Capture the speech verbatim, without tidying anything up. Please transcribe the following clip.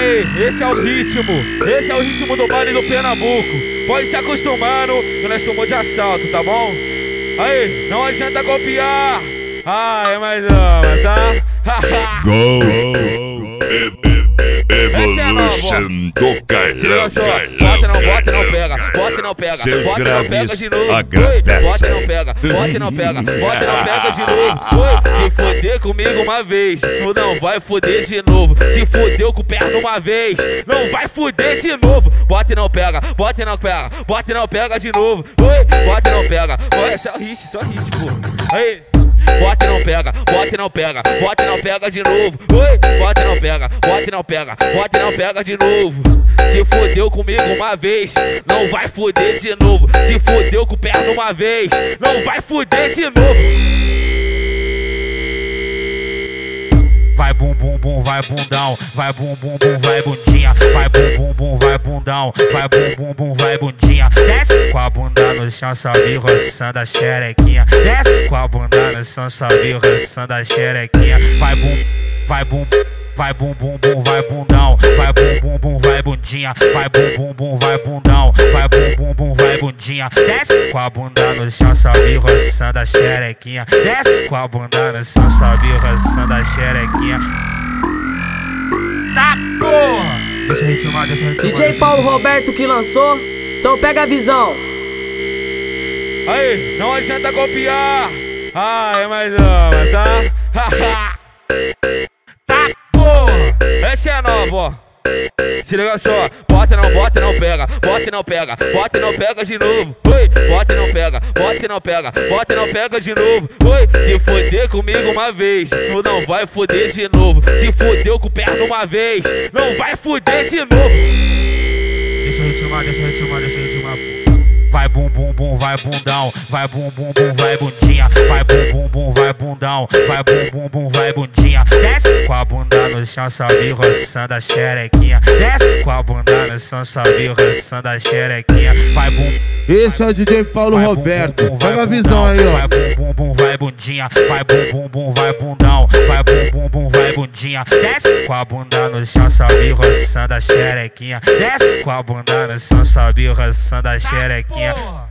Aí, esse é o ritmo, esse é o ritmo do baile do Pernambuco. Pode se acostumando que nós tomamos de assalto, tá bom? Aí, não adianta copiar. Ai, mas não, tá? Go, Evolution do Cailão. Bota não, bota não pega, bota não pega, Seus bota não pega de novo. agradecem. Bota não pega, bota não pega, bota não pega de novo. Oi, se foder comigo uma vez, tu não vai foder de novo. Se fodeu com o perno uma vez, não vai foder de novo. Bota e não pega, bota e não pega, bota e não pega de novo. Oi, bota e não pega, olha só hit, só hit, pô. Aí. Bota e não pega, bota e não pega, bota e não pega de novo. Oi, bota e não pega, bota e não pega, bota e não pega de novo. Se fodeu comigo uma vez, não vai foder de novo. Se fodeu com o perno uma vez, não vai foder de novo. Vai bum bum bum, vai bundão, vai bum bum bum, vai bundinha, vai bum bum bum, vai bundão, vai bum bum bum, vai bundinha. Desce com a bunda no chão, sobe roçando a xerequinha. Desce com a bunda no chão, sobe roçando a xerequinha. Vai bum, vai bum, vai bum bum bum, vai bundão, vai bum bum bum, vai bundinha, vai bum bum bum, vai bundão, vai bum bum bum, vai bundinha. Desce com a bunda no chão, sobe roçando a xerequinha. Desce com a bunda no chão, sobe roçando a xerequinha. Tá porra! Deixa eu ritmar, deixa eu ritmar. D J Paulo Roberto que lançou, então pega a visão. Aí, não adianta copiar. Ai, mas não, tá? Tá porra! Essa é nova, ó. Se liga só, bota e não, bota e não pega, bota e não pega, bota e não pega de novo. Oi, bota e não pega, bota e não pega, bota e não pega de novo. Oi, se foder comigo uma vez, tu não vai foder de novo. Se fodeu com o perno uma vez, não vai foder de novo. Deixa eu ritmar, deixa eu ritmar, deixa eu ritmar. Vai bum bum bum, vai bundão, vai bum bum bum, vai bundinha, vai bum bum bum, vai bundão, vai bum bum bum, vai bundinha. Desce com a bunda no chão, sobe roçando a xerequinha. Desce com a bunda no chão, sobe roçando a xerequinha. Vai bum. Esse é o D J Paulo Roberto. Pega a visão aí, ó. Vai bum bum bum, vai bundinha, vai bum bum bum, vai bundão, vai bum bum bum, vai bundinha. Desce com a bunda no chão, sobe roçando a xerequinha. Desce com a bunda no chão, sobe roçando a xerequinha.